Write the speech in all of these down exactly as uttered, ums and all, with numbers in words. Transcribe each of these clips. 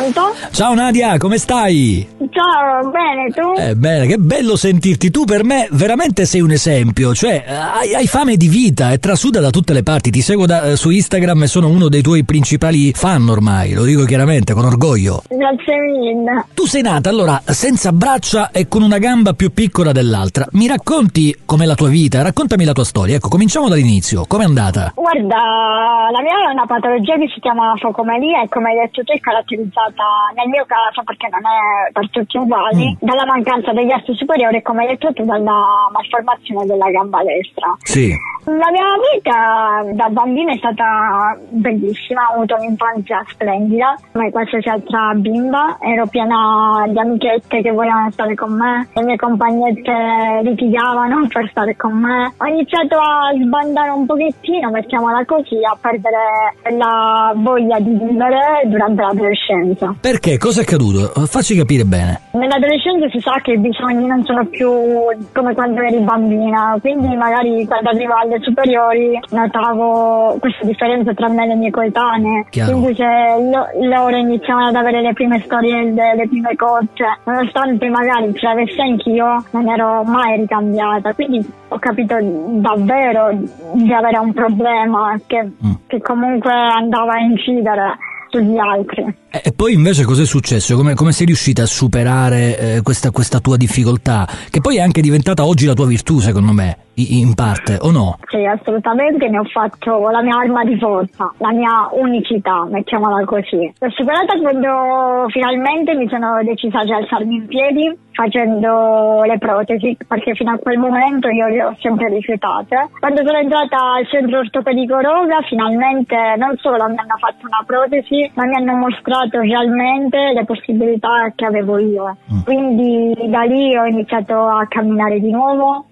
Pronto? Ciao Nadia, come stai? Ciao, bene, tu? Eh, bene, che bello sentirti. Tu per me veramente sei un esempio, cioè hai, hai fame di vita e trasuda da tutte le parti. Ti seguo da, su Instagram e sono uno dei tuoi principali fan ormai, lo dico chiaramente, con orgoglio. Grazie mille. Tu sei nata allora senza braccia e con una gamba più piccola dell'altra. Mi racconti com'è la tua vita? Raccontami la tua storia. Ecco, cominciamo dall'inizio. Com'è andata? Guarda, la mia è una patologia che si chiama focomelia e come hai detto tu è caratterizzata nel mio caso, perché non è per tutti uguali, mm. dalla mancanza degli arti superiori e come hai detto tu dalla malformazione della gamba destra. Sì. La mia vita da bambina è stata bellissima, ho avuto un'infanzia splendida, come qualsiasi altra bimba, ero piena di amichette che volevano stare con me, le mie compagnette litigavano per stare con me. Ho iniziato a sbandare un pochettino, mettiamola così, a perdere la voglia di vivere durante l'adolescenza. Perché? Cosa è accaduto? Facci capire bene. Nell'adolescenza si sa che i bisogni non sono più come quando eri bambina, quindi magari quando arrivo alle superiori notavo questa differenza tra me e le mie coetanee. Chiaro. Quindi se lo, loro iniziavano ad avere le prime storielle, le prime cose, nonostante magari ce l'avessi anch'io, non ero mai ricambiata. Quindi ho capito davvero di avere un problema che, mm. che comunque andava a incidere sugli altri. E poi invece cos'è successo? Come, come sei riuscita a superare eh, questa, questa tua difficoltà? Che poi è anche diventata oggi la tua virtù, secondo me, in parte, o no? Sì, assolutamente, ne ho fatto la mia arma di forza, la mia unicità, mettiamola così. L'ho superata quando finalmente mi sono decisa ad alzarmi in piedi facendo le protesi, perché fino a quel momento io le ho sempre rifiutate. Quando sono entrata al centro ortopedico Roga, finalmente non solo mi hanno fatto una protesi, ma mi hanno mostrato realmente le possibilità che avevo io. Mm. Quindi da lì ho iniziato a camminare di nuovo,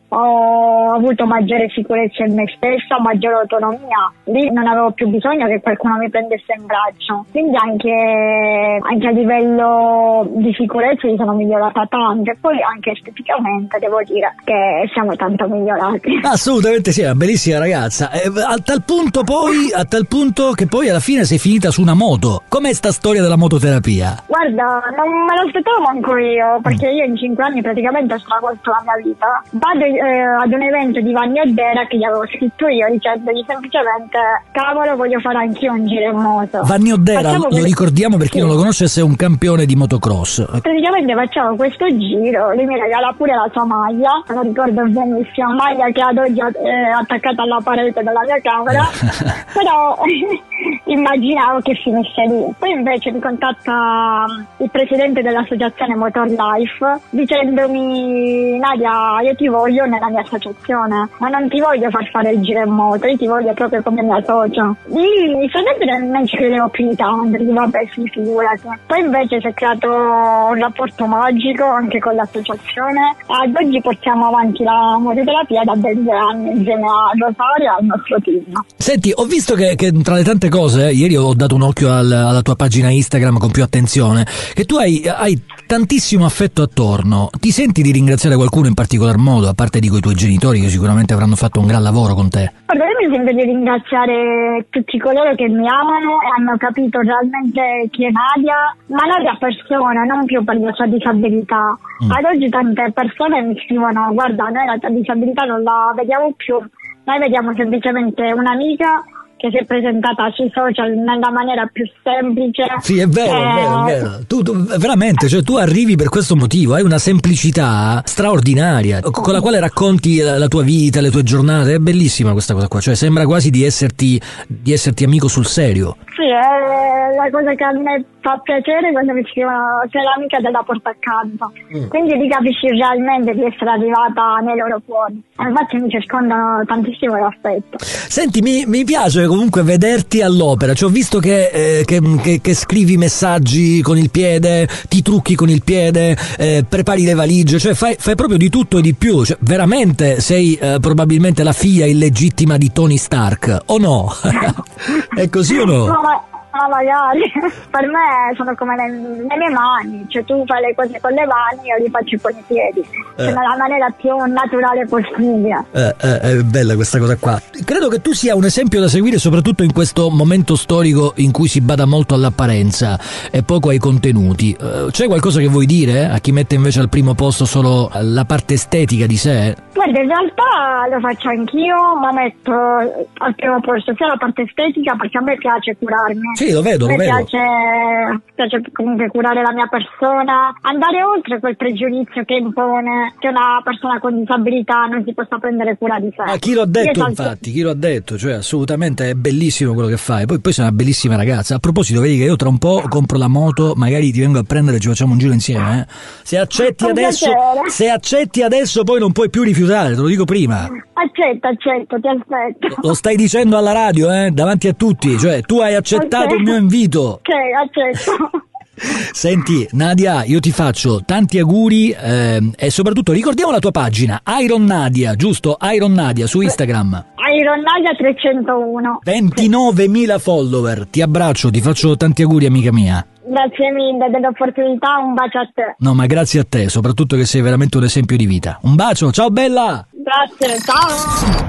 ho avuto maggiore sicurezza in me stessa, maggiore autonomia. Lì non avevo più bisogno che qualcuno mi prendesse in braccio. Quindi anche, anche a livello di sicurezza mi sono migliorata tanto. E poi anche esteticamente devo dire che siamo tanto migliorati. Assolutamente sì, è una bellissima ragazza. E a tal punto poi, a tal punto che poi alla fine sei finita su una moto. Com'è sta storia della mototerapia? Guarda, non me lo aspettavo manco io, perché io in cinque anni praticamente ho stravolto la mia vita. Vado Eh, ad un evento di Vanni Oddera che gli avevo scritto io dicendogli semplicemente cavolo voglio fare anch'io un giro in moto. Vanni Oddera, lo per... ricordiamo per chi sì. non lo conosce, è un campione di motocross. Praticamente facciamo questo giro, lui mi regala pure la sua maglia, me lo ricordo benissimo, maglia che ad oggi è attaccata alla parete della mia camera però immaginavo che finisse lì. Poi invece mi contatta il presidente dell'associazione Motor Life dicendomi Nadia, io ti voglio nella mia associazione, ma non ti voglio far fare il giro in moto, io ti voglio proprio come mia socio. Lì inizialmente non ci credevo più di tanto, dico vabbè sì, figurati. Poi invece si è creato un rapporto magico anche con l'associazione e ad oggi portiamo avanti la mototerapia da ben due anni insieme a Rosaria e al nostro team. Senti, ho visto che, che tra le tante cose, ieri ho dato un occhio al, alla tua pagina Instagram con più attenzione, che tu hai, hai tantissimo affetto attorno. Ti senti di ringraziare qualcuno in particolar modo, a parte di quei tuoi genitori che sicuramente avranno fatto un gran lavoro con te? Guarda, io mi sento di ringraziare tutti coloro che mi amano e hanno capito realmente chi è Nadia, ma Nadia persona, non più per la sua disabilità. Mm. Ad oggi tante persone mi scrivono guarda, noi la tua disabilità non la vediamo più, noi vediamo semplicemente un'amica che si è presentata sui social nella maniera più semplice. Sì, è vero, eh... è vero, è vero. Tu, tu veramente, cioè tu arrivi per questo motivo, hai una semplicità straordinaria con la quale racconti la, la tua vita, le tue giornate. È bellissima questa cosa qua, cioè sembra quasi di esserti di esserti amico sul serio. Sì, è la cosa che a me fa piacere quando mi scrivono sei l'amica della porta accanto. Mm. Quindi lì capisci realmente di essere arrivata nei loro cuori. Infatti mi circondano tantissimo l'affetto. Senti, mi, mi piace comunque vederti all'opera. Cioè, ho visto che, eh, che, che, che scrivi messaggi con il piede, ti trucchi con il piede, eh, prepari le valigie, cioè fai, fai proprio di tutto e di più. Cioè, veramente sei eh, probabilmente la figlia illegittima di Tony Stark, o no? È così o no? No, ma Ma magari, per me sono come le, le mie mani, cioè tu fai le cose con le mani, io li faccio con i piedi, eh. cioè nella maniera più naturale possibile. Eh, eh, è bella questa cosa qua. Credo che tu sia un esempio da seguire, soprattutto in questo momento storico in cui si bada molto all'apparenza e poco ai contenuti. Uh, c'è qualcosa che vuoi dire a chi mette invece al primo posto solo la parte estetica di sé? Guarda, in realtà lo faccio anch'io, ma metto al primo posto sia la parte estetica, perché a me piace curarmi. Sì, lo vedo, a me lo vedo. Piace, piace comunque curare la mia persona, andare oltre quel pregiudizio che impone che una persona con disabilità non si possa prendere cura di sé. Ma chi l'ha detto, Io infatti, chi l'ha detto? Cioè, assolutamente è bellissimo quello che fai. Poi, poi sei una bellissima ragazza. A proposito, vedi che io tra un po' compro la moto, magari ti vengo a prendere e ci facciamo un giro insieme, eh? Se accetti Con adesso, piacere. se accetti adesso poi non puoi più rifiutare, te lo dico prima. Accetto, accetto, ti aspetto. Lo stai dicendo alla radio, eh? Davanti a tutti, cioè tu hai accettato Okay. il mio invito. Ok, accetto. Senti Nadia, io ti faccio tanti auguri ehm, e soprattutto ricordiamo la tua pagina Iron Nadia, giusto? Iron Nadia su Instagram. Iron Nadia trecentouno. ventinovemila follower. Ti abbraccio, ti faccio tanti auguri, amica mia. Grazie mille dell'opportunità, un bacio a te. No, ma grazie a te, soprattutto che sei veramente un esempio di vita. Un bacio, ciao bella! Grazie, ciao.